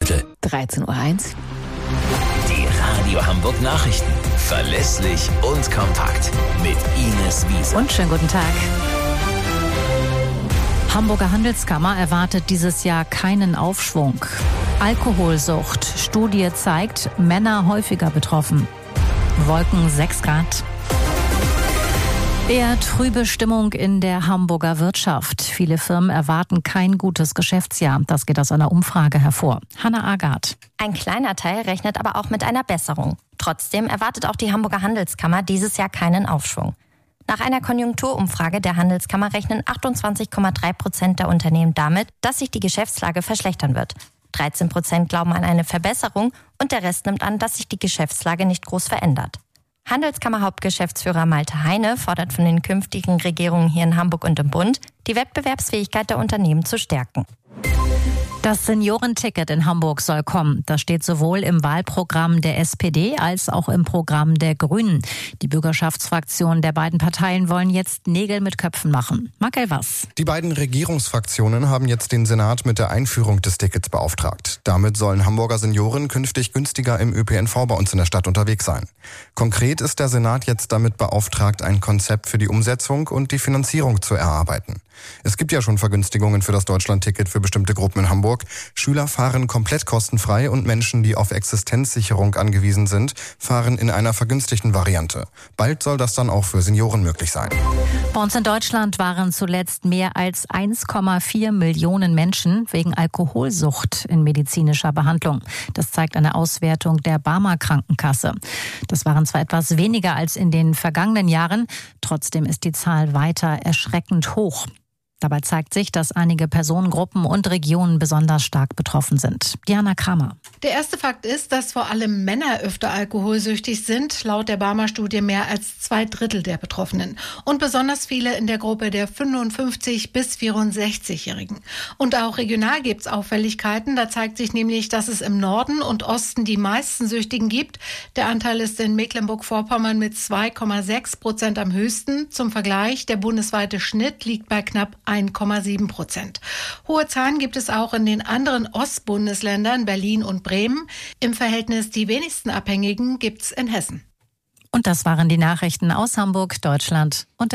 heute. 13.01 Uhr. Die Radio Hamburg Nachrichten. Verlässlich und kompakt. Mit Ines Wiese. Und schönen guten Tag. Hamburger Handelskammer erwartet dieses Jahr keinen Aufschwung. Alkoholsucht. Studie zeigt, Männer häufiger betroffen. Wolken 6 Grad. Eher trübe Stimmung in der Hamburger Wirtschaft. Viele Firmen erwarten kein gutes Geschäftsjahr. Das geht aus einer Umfrage hervor. Hanna Agard. Ein kleiner Teil rechnet aber auch mit einer Besserung. Trotzdem erwartet auch die Hamburger Handelskammer dieses Jahr keinen Aufschwung. Nach einer Konjunkturumfrage der Handelskammer rechnen 28,3% der Unternehmen damit, dass sich die Geschäftslage verschlechtern wird. 13% glauben an eine Verbesserung und der Rest nimmt an, dass sich die Geschäftslage nicht groß verändert. Handelskammer-Hauptgeschäftsführer Malte Heine fordert von den künftigen Regierungen hier in Hamburg und im Bund, die Wettbewerbsfähigkeit der Unternehmen zu stärken. Das Seniorenticket in Hamburg soll kommen. Das steht sowohl im Wahlprogramm der SPD als auch im Programm der Grünen. Die Bürgerschaftsfraktionen der beiden Parteien wollen jetzt Nägel mit Köpfen machen. Marc Elvers. Die beiden Regierungsfraktionen haben jetzt den Senat mit der Einführung des Tickets beauftragt. Damit sollen Hamburger Senioren künftig günstiger im ÖPNV bei uns in der Stadt unterwegs sein. Konkret ist der Senat jetzt damit beauftragt, ein Konzept für die Umsetzung und die Finanzierung zu erarbeiten. Es gibt ja schon Vergünstigungen für das Deutschlandticket für bestimmte Gruppen in Hamburg. Schüler fahren komplett kostenfrei und Menschen, die auf Existenzsicherung angewiesen sind, fahren in einer vergünstigten Variante. Bald soll das dann auch für Senioren möglich sein. Bei uns in Deutschland waren zuletzt mehr als 1,4 Millionen Menschen wegen Alkoholsucht in medizinischer Behandlung. Das zeigt eine Auswertung der Barmer Krankenkasse. Das waren zwar etwas weniger als in den vergangenen Jahren, trotzdem ist die Zahl weiter erschreckend hoch. Dabei zeigt sich, dass einige Personengruppen und Regionen besonders stark betroffen sind. Diana Kramer. Der erste Fakt ist, dass vor allem Männer öfter alkoholsüchtig sind, laut der Barmer-Studie mehr als 2/3 der Betroffenen. Und besonders viele in der Gruppe der 55- bis 64-Jährigen. Und auch regional gibt es Auffälligkeiten. Da zeigt sich nämlich, dass es im Norden und Osten die meisten Süchtigen gibt. Der Anteil ist in Mecklenburg-Vorpommern mit 2,6% am höchsten. Zum Vergleich, der bundesweite Schnitt liegt bei knapp 1,7%. Hohe Zahlen gibt es auch in den anderen Ostbundesländern, Berlin und Bremen. Im Verhältnis die wenigsten Abhängigen gibt es in Hessen. Und das waren die Nachrichten aus Hamburg, Deutschland und